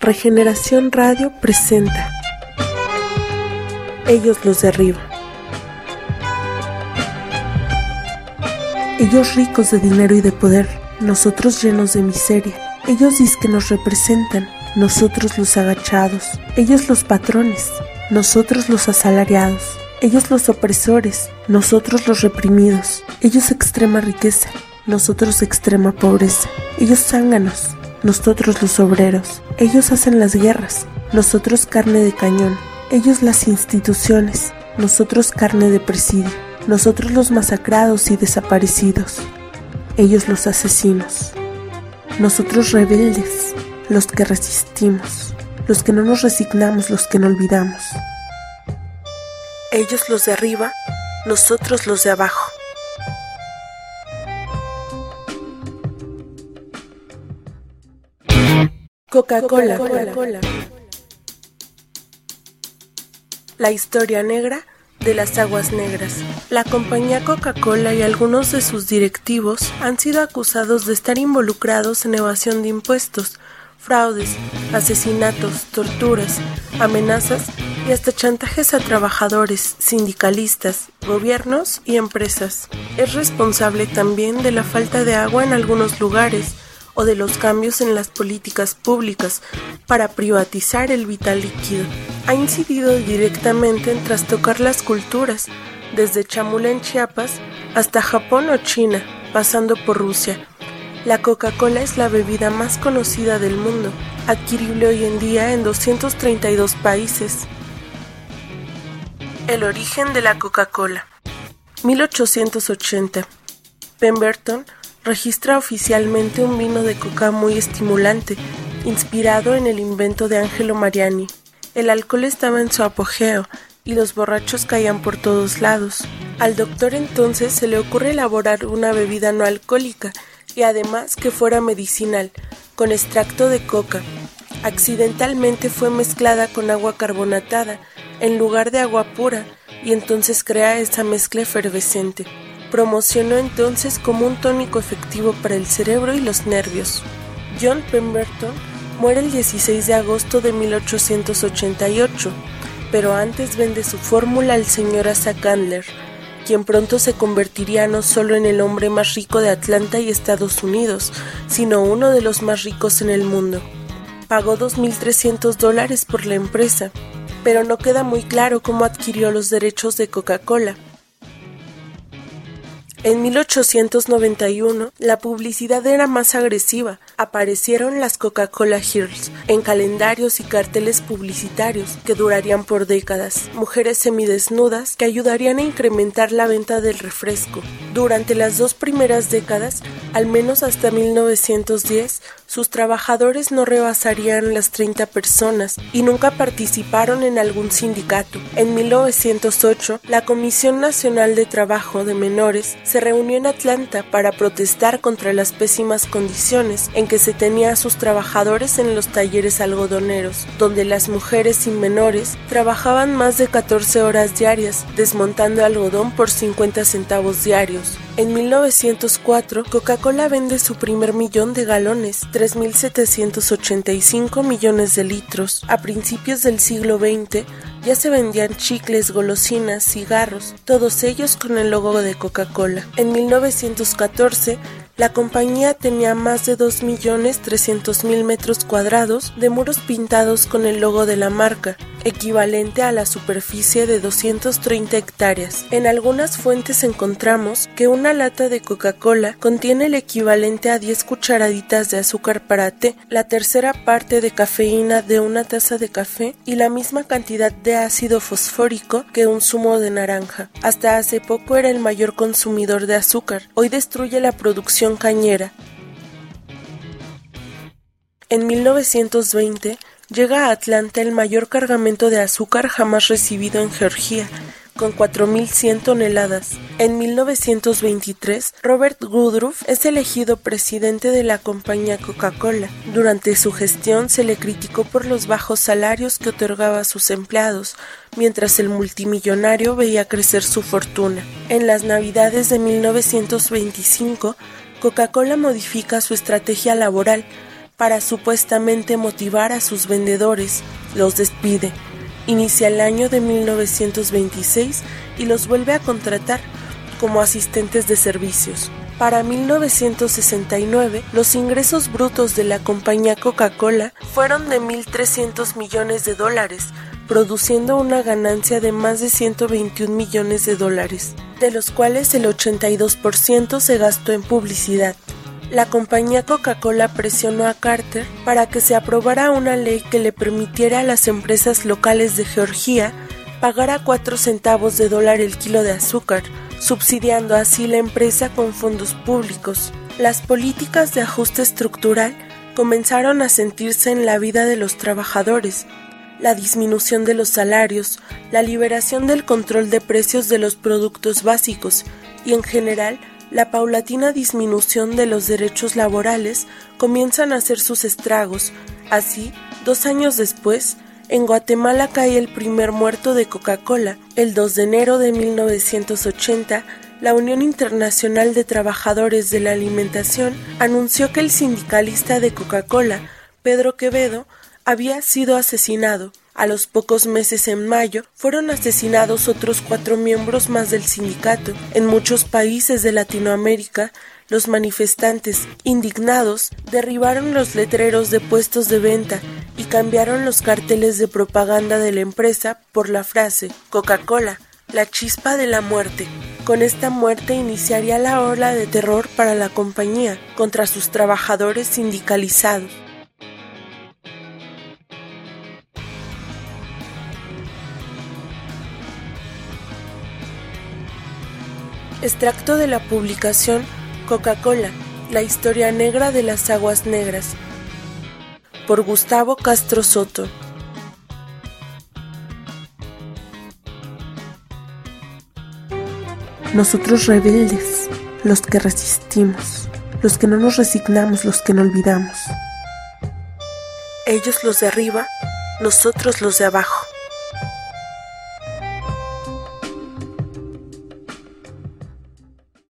Regeneración Radio presenta Ellos los de arriba. Ellos ricos de dinero y de poder, nosotros llenos de miseria. Ellos dizque nos representan, nosotros los agachados. Ellos los patrones, nosotros los asalariados. Ellos los opresores, nosotros los reprimidos. Ellos extrema riqueza, nosotros extrema pobreza. Ellos zánganos, nosotros los obreros. Ellos hacen las guerras, nosotros carne de cañón. Ellos las instituciones, nosotros carne de presidio. Nosotros los masacrados y desaparecidos. Ellos los asesinos. Nosotros rebeldes, los que resistimos. Los que no nos resignamos, los que no olvidamos. Ellos los de arriba, nosotros los de abajo. Coca-Cola. La historia negra de las aguas negras. La compañía Coca-Cola y algunos de sus directivos han sido acusados de estar involucrados en evasión de impuestos, fraudes, asesinatos, torturas, amenazas y hasta chantajes a trabajadores, sindicalistas, gobiernos y empresas. Es responsable también de la falta de agua en algunos lugares o de los cambios en las políticas públicas para privatizar el vital líquido. Ha incidido directamente en trastocar las culturas, desde Chamula en Chiapas hasta Japón o China, pasando por Rusia. La Coca-Cola es la bebida más conocida del mundo, adquirible hoy en día en 232 países. El origen de la Coca-Cola. 1880. Pemberton registra oficialmente un vino de coca muy estimulante, inspirado en el invento de Angelo Mariani. El alcohol estaba en su apogeo y los borrachos caían por todos lados. Al doctor entonces se le ocurre elaborar una bebida no alcohólica y además que fuera medicinal, con extracto de coca. Accidentalmente fue mezclada con agua carbonatada en lugar de agua pura y entonces crea esa mezcla efervescente. Promocionó entonces como un tónico efectivo para el cerebro y los nervios. John Pemberton muere el 16 de agosto de 1888, pero antes vende su fórmula al señor Asa Candler, quien pronto se convertiría no solo en el hombre más rico de Atlanta y Estados Unidos, sino uno de los más ricos en el mundo. Pagó $2,300 por la empresa, pero no queda muy claro cómo adquirió los derechos de Coca-Cola. En 1891, la publicidad era más agresiva. Aparecieron las Coca-Cola Girls en calendarios y carteles publicitarios que durarían por décadas. Mujeres semidesnudas que ayudarían a incrementar la venta del refresco. Durante las 2 primeras décadas, al menos hasta 1910, sus trabajadores no rebasarían las 30 personas y nunca participaron en algún sindicato. En 1908, la Comisión Nacional de Trabajo de Menores se reunió en Atlanta para protestar contra las pésimas condiciones en que se tenía a sus trabajadores en los talleres algodoneros, donde las mujeres y menores trabajaban más de 14 horas diarias, desmontando algodón por 50 centavos diarios. En 1904, Coca-Cola vende su primer millón de galones, 3.785 millones de litros. A principios del siglo XX, ya se vendían chicles, golosinas, cigarros, todos ellos con el logo de Coca-Cola. En 1914, la compañía tenía más de 2.300.000 metros cuadrados de muros pintados con el logo de la marca, equivalente a la superficie de 230 hectáreas. En algunas fuentes encontramos que una lata de Coca-Cola contiene el equivalente a 10 cucharaditas de azúcar para té, la tercera parte de cafeína de una taza de café y la misma cantidad de ácido fosfórico que un zumo de naranja. Hasta hace poco era el mayor consumidor de azúcar. Hoy destruye la producción cañera. En 1920 llega a Atlanta el mayor cargamento de azúcar jamás recibido en Georgia, con 4.100 toneladas. En 1923, Robert Woodruff es elegido presidente de la compañía Coca-Cola. Durante su gestión se le criticó por los bajos salarios que otorgaba a sus empleados, mientras el multimillonario veía crecer su fortuna. En las Navidades de 1925, Coca-Cola modifica su estrategia laboral, para supuestamente motivar a sus vendedores, los despide. Inicia el año de 1926 y los vuelve a contratar como asistentes de servicios. Para 1969, los ingresos brutos de la compañía Coca-Cola fueron de $1.300 millones, produciendo una ganancia de más de $121 millones, de los cuales el 82% se gastó en publicidad. La compañía Coca-Cola presionó a Carter para que se aprobara una ley que le permitiera a las empresas locales de Georgia pagar a 4 centavos de dólar el kilo de azúcar, subsidiando así la empresa con fondos públicos. Las políticas de ajuste estructural comenzaron a sentirse en la vida de los trabajadores. La disminución de los salarios, la liberación del control de precios de los productos básicos y, en general, la paulatina disminución de los derechos laborales comienzan a hacer sus estragos. Así, 2 años después, en Guatemala cae el primer muerto de Coca-Cola. El 2 de enero de 1980, la Unión Internacional de Trabajadores de la Alimentación anunció que el sindicalista de Coca-Cola, Pedro Quevedo, había sido asesinado. A los pocos meses, en mayo, fueron asesinados otros 4 miembros más del sindicato. En muchos países de Latinoamérica, los manifestantes, indignados, derribaron los letreros de puestos de venta y cambiaron los carteles de propaganda de la empresa por la frase «Coca-Cola, la chispa de la muerte». Con esta muerte iniciaría la ola de terror para la compañía contra sus trabajadores sindicalizados. Extracto de la publicación Coca-Cola, la historia negra de las aguas negras, por Gustavo Castro Soto. Nosotros rebeldes, los que resistimos, los que no nos resignamos, los que no olvidamos. Ellos los de arriba, nosotros los de abajo.